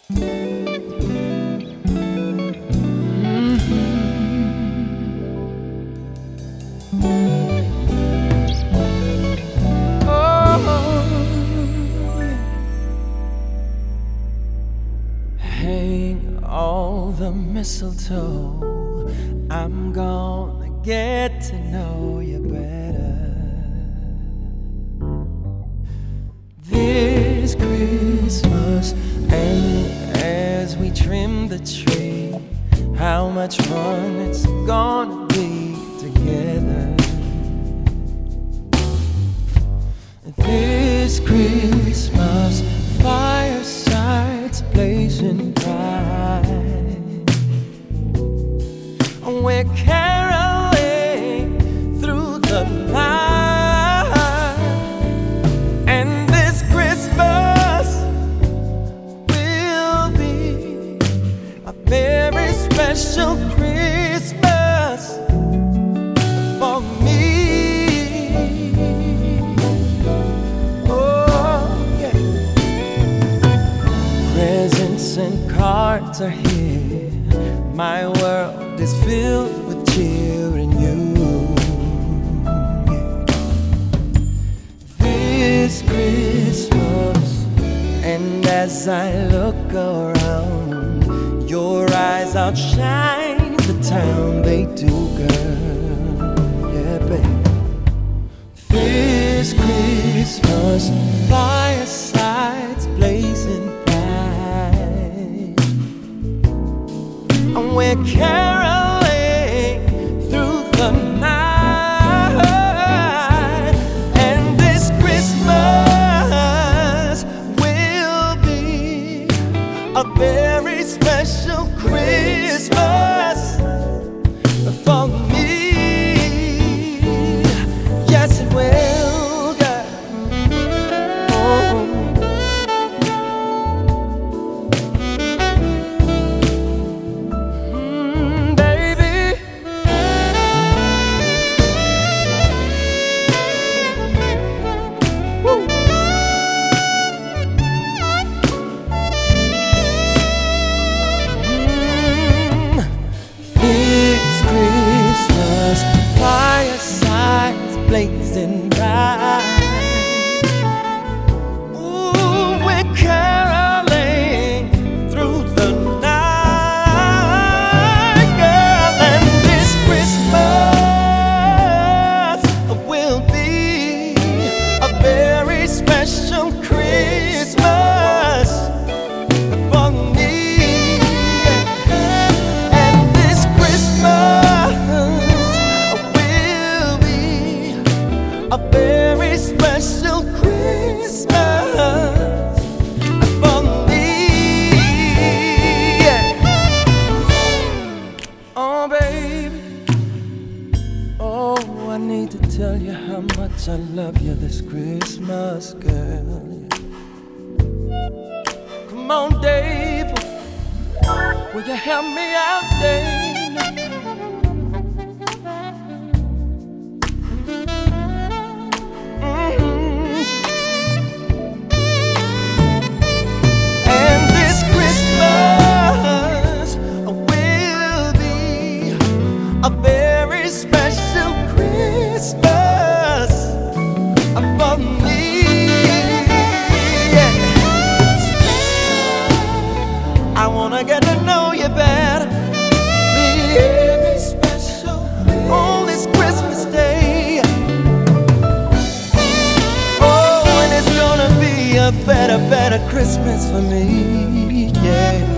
Hang all the mistletoe, I'm gonna get to know you better. This Christmas, and as we trim the tree, how much fun it's gonna be together. This Christmas, firesides blazing bright, we're caroling through the night. And this Christmas will be a very special Christmas for me. Presents and cards are here, my world is filled with cheer and you. This Christmas, and as I look around, your eyes outshine the town, they do, girl. Yeah, baby. This Christmas, firesides blazing bright, and we're caroling through the night. And this Christmas will be a very special Christmas for me. Yes, it will, girl. Oh. Baby. Woo. This Christmas, firesides blazing bright. Ooh, we're caroling through the night, girl. And this Christmas will be a very special Christmas for me. And this Christmas will be a very special Christmas for me. Oh, baby. Oh, I need to tell you how much I love you this Christmas, girl. Come on, Dave. Will you help me out, Dave? And this Christmas will be a very special Christmas for me. I wanna get to know you better. Very special on this Christmas day. Oh, and it's gonna be a better Christmas for me. Yeah.